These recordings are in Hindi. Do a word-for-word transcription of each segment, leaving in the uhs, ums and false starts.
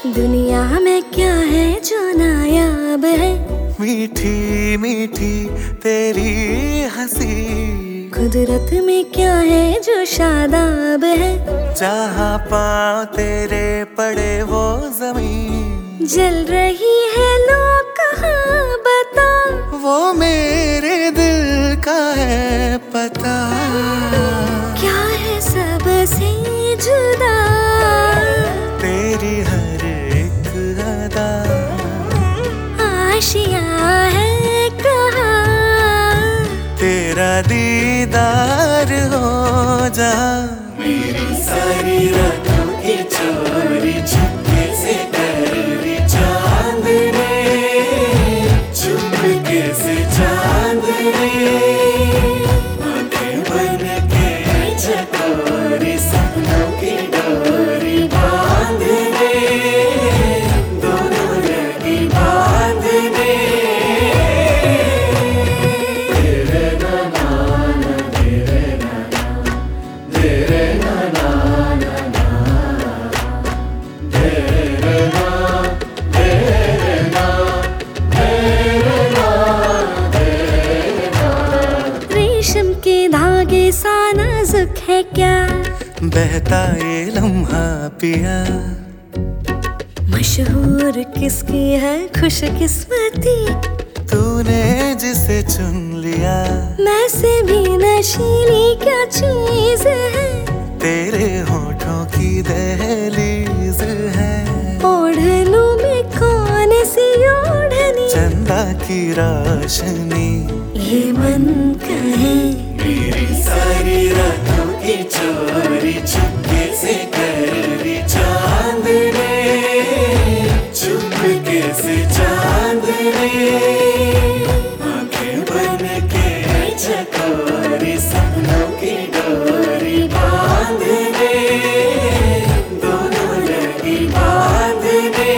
दुनिया में क्या है जो नायाब है, मीठी मीठी तेरी हंसी। कुदरत में क्या है जो शादाब है, जहाँ पाँव तेरे पड़े वो जमीन। जल रही है लो कहाँ बता, वो मेरे दिल का है पता। क्या है सबसे जुदा तेरी हर एक अदा, आशिया है कहाँ तेरा दीदार हो जा। मेरी सारी रातों की चोरी चुपके से कर दी चांद ने, चुपके से चांद ने आंखें बन के चकोरी सपनों की डोरी बांधने, दोनों लगी बांधने। तेरे नाना ना तेरे नाना, तेरे नाना ना तेरे ना, तेरे ना, तेरे ना, तेरे ना। रेशम के धागे सा नाजुक है क्या, बहता ये लम्हा पिया। मशहूर किसकी है खुशकिस्मती, तूने जिसे चुन लिया। मैं से भी नशीली क्या चीज है, तेरे होठों की दहलीज है। ओढ़ लूं मैं कौन सी ओढ़नी, चंदा की रोशनी ये मन कहे। मेरी सारी रातों की चोरी चुपके से कर दी चांद ने, चुपके से चांद ने आंखें बन के चकोरी सपनों की डोरी बांधने, दोनों लगी बांधने।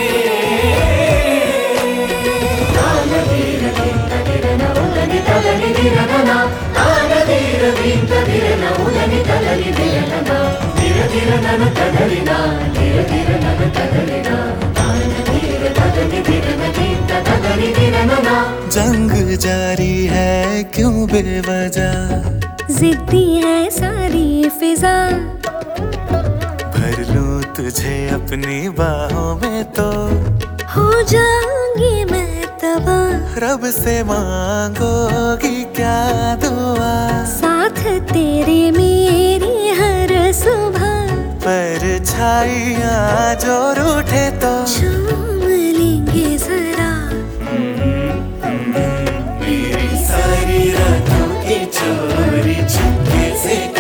जंग जारी है क्यों बेवजह, जिद्दी है सारी फिजा, भर लूं तुझे अपनी बाहों में तो हो जाऊंगी मैं तबाह। रब से मांगोगी क्या दुआ, साथ तेरे मेरी हर सुबह, पर छाइयाँ जो रूठे तो झूम लेंगे जरा। मेरी सारी रातों की चोरी चुपके से